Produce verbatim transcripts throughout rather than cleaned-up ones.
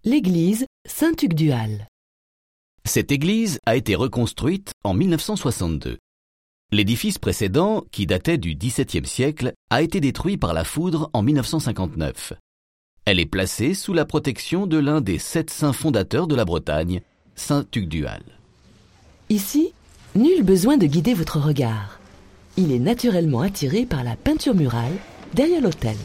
L'église Saint-Tugdual. Cette église a été reconstruite en mille neuf cent soixante-deux. L'édifice précédent, qui datait du dix-septième siècle, a été détruit par la foudre en mille neuf cent cinquante-neuf. Elle est placée sous la protection de l'un des sept saints fondateurs de la Bretagne, Saint Tugdual. Ici, nul besoin de guider votre regard. Il est naturellement attiré par la peinture murale derrière l'autel.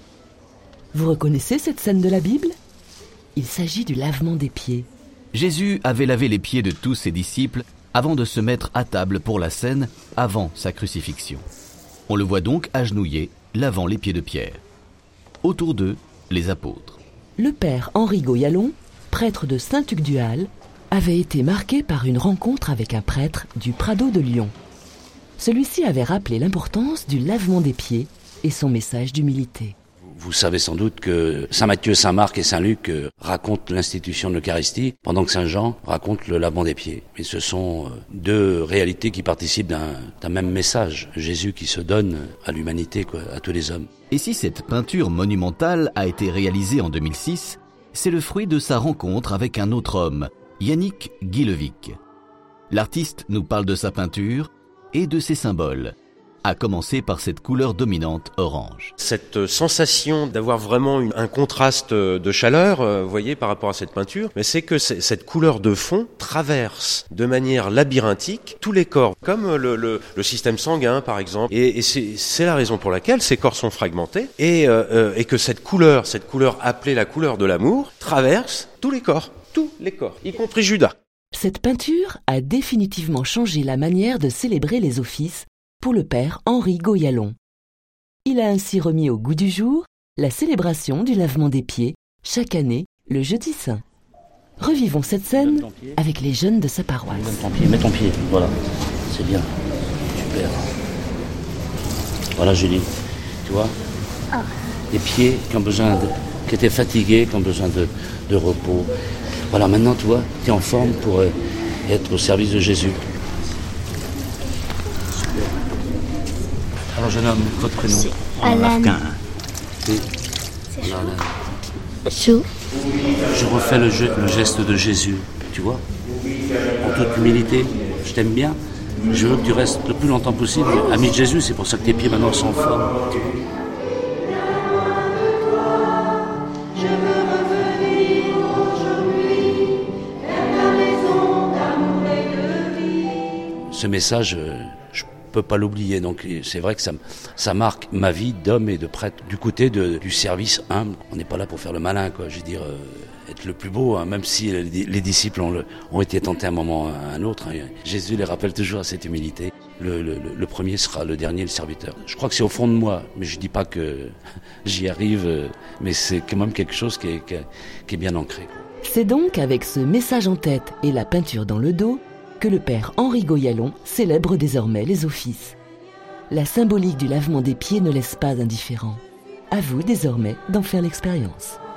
Vous reconnaissez cette scène de la Bible ? Il s'agit du lavement des pieds. Jésus avait lavé les pieds de tous ses disciples avant de se mettre à table pour la scène avant sa crucifixion. On le voit donc agenouillé, lavant les pieds de Pierre. Autour d'eux, les apôtres. Le père Henri Goyallon, prêtre de Saint-Tugdual, avait été marqué par une rencontre avec un prêtre du Prado de Lyon. Celui-ci avait rappelé l'importance du lavement des pieds et son message d'humilité. Vous savez sans doute que Saint Matthieu, Saint Marc et Saint Luc racontent l'institution de l'Eucharistie, pendant que Saint Jean raconte le lavement des pieds. Et ce sont deux réalités qui participent d'un, d'un même message. Jésus qui se donne à l'humanité, quoi, à tous les hommes. Et si cette peinture monumentale a été réalisée en deux mille six, c'est le fruit de sa rencontre avec un autre homme, Yannick Guillevic. L'artiste nous parle de sa peinture et de ses symboles, à commencer par cette couleur dominante orange. Cette sensation d'avoir vraiment une, un contraste de chaleur, euh, vous voyez, par rapport à cette peinture, mais c'est que c'est, cette couleur de fond traverse de manière labyrinthique tous les corps, comme le, le, le système sanguin par exemple. Et, et c'est, c'est la raison pour laquelle ces corps sont fragmentés et, euh, et que cette couleur, cette couleur appelée la couleur de l'amour, traverse tous les corps, tous les corps, y compris Judas. Cette peinture a définitivement changé la manière de célébrer les offices pour le père Henri Goyallon. Il a ainsi remis au goût du jour la célébration du lavement des pieds, chaque année, le jeudi saint. Revivons cette scène avec les jeunes de sa paroisse. Mets ton pied, mets ton pied, voilà, c'est bien, super. Voilà Julie, tu vois, ah. Les pieds qui ont besoin de, qui étaient fatigués, qui ont besoin de, de repos. Voilà, maintenant tu vois, tu es en forme pour euh, être au service de Jésus. Alors jeune homme, votre prénom? Alan. Et... C'est Chou. Chou. Je refais le, ge- le geste de Jésus, tu vois, en toute humilité. Je t'aime bien. Je veux que tu restes le plus longtemps possible ami de Jésus. C'est pour ça que tes pieds maintenant sont en forme. Ce message, je peux pas l'oublier. Donc c'est vrai que ça, ça marque ma vie d'homme et de prêtre du côté de, du service humble. On n'est pas là pour faire le malin, quoi. Je veux dire, euh, être le plus beau, hein, même si les, les disciples ont, le, ont été tentés à un moment ou à un autre. Hein. Jésus les rappelle toujours à cette humilité. Le, le, le premier sera le dernier, le serviteur. Je crois que c'est au fond de moi, mais je dis pas que j'y arrive, mais c'est quand même quelque chose qui est, qui est, qui est bien ancré, quoi. C'est donc avec ce message en tête et la peinture dans le dos que le père Henri Goyallon célèbre désormais les offices. La symbolique du lavement des pieds ne laisse pas indifférent. À vous désormais d'en faire l'expérience.